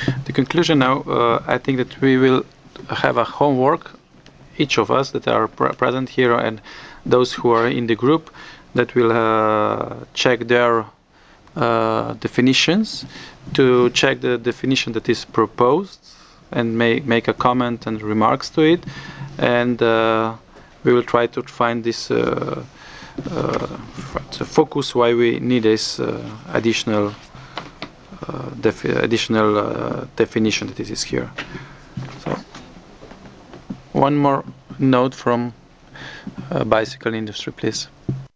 The conclusion now, I think that we will have a homework, each of us that are present here and those who are in the group, that will check their definitions, to check the definition that is proposed and make a comment and remarks to it, and we will try to find this focus why we need this additional definition that is here. So, one more note from bicycle industry, please.